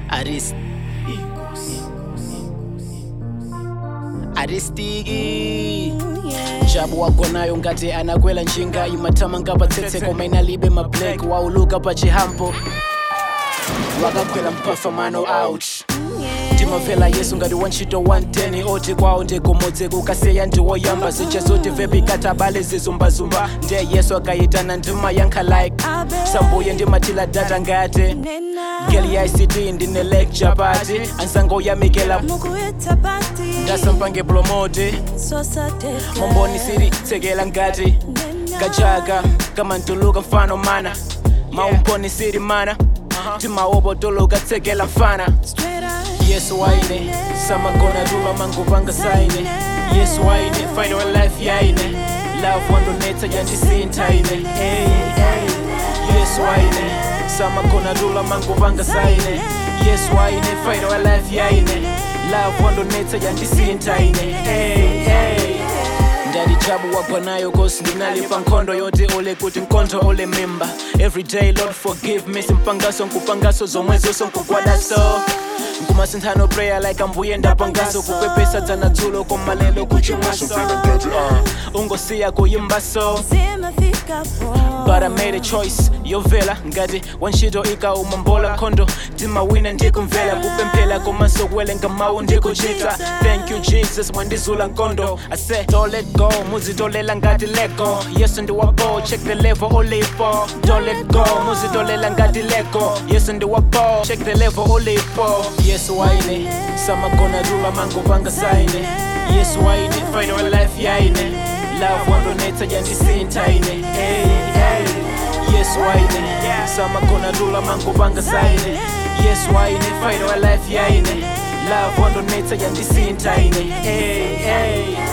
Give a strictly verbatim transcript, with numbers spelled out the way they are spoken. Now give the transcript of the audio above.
Arist Aristiki Jabu wako nayo ngati anakwela njinga imatama ngapa tsetse koma inalibe ma black wauluka pa chihampo wakakwela mpafamano out timavela yesu ngati wantchito one ten oti kwawo ndikomodze kukaseya ndiwoyamba zija zoti vepi katabale zizumbazumba ndiye yesu akayitana ndimayankha like sambuye ndimathila data ngati geli ya I C D ndine lecture party anzango yamikela ndasampange promote momboni siri tsekela ngati kajaga kama ntuluka mfano mana maumponi siri mana timawobo tuluka tsekela mfana Yesu waine sama gonna dula mango banga saine Yesu waine find our life yaine love wando neta yanti sintaine hey hey Yesu waine sama gonna dula mango banga saine Yesu waine find our life yaine love wando neta yanti sintaine hey hey Ndadi jabu wagwa nayo cause ndinalipa nkondo yote ole kuti nkonto ole member everyday Lord forgive me simpangaso nkupangaso zomwezo sonkukwadaso Nkumasinthano prayer like ambuye ndapangaso kupepesa dzana dzulo komalelo kuchimaso uh, ungosiya kuyimbaso But I made a choice yovela ngati wantchito ikaumambola khondo timawina ndikumvela kupemphela komanso kuwelenga mawu ndikuchita Thank you Jesus mwandizula nkondo I said don't let go muzitolela ngati lego Yesu ndiwapo check the level olipo Don't let go muzitolela ngati lego Yesu ndiwapo check the level olipo Yesu waine sama gonna dula mango banga saine Yesu waine find our life yaine love wando neta yanti sintaine hey hey Yesu waine sama gonna dula mango banga saine Yesu waine find our life yaine love wando neta yanti sintaine hey hey